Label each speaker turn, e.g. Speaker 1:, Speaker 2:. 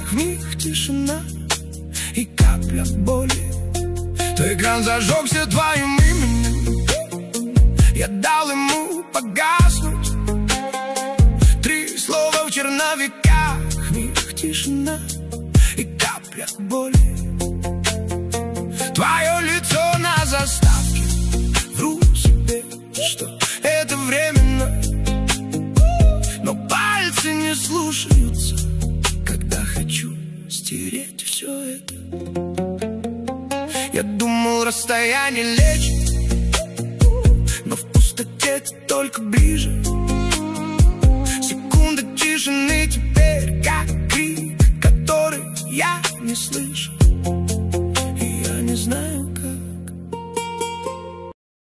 Speaker 1: в них тишина и капля боли. То экран зажегся твоим именем, я дал ему погаснуть. 3 слова в черновиках, в них тишина и капля боли. Твое лицо на заставке, вру себе, что это временно, но пальцы не слушаются, когда хочу стереть все это. Я думал, расстояние лечит, но в пустоте ты только ближе. Секунда тишины теперь как крик, который я не слышу.